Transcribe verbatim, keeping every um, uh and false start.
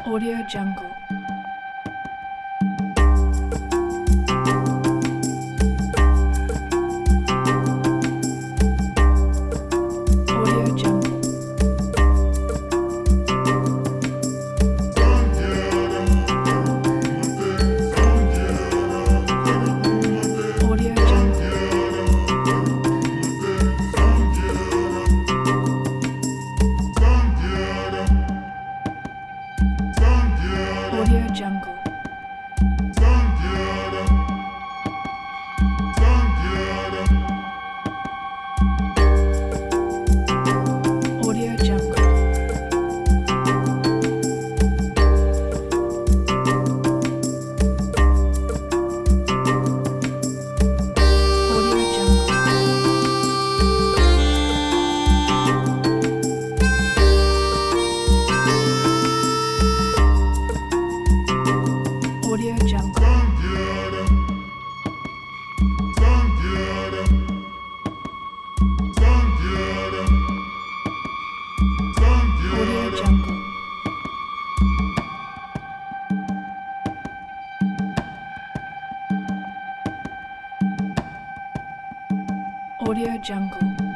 Audio Jungle. Audio Jungle. Audio Jungle. Audio Jungle. Audio Jungle. Audio Jungle. Audio Jungle. Audio Jungle. Audio Jungle.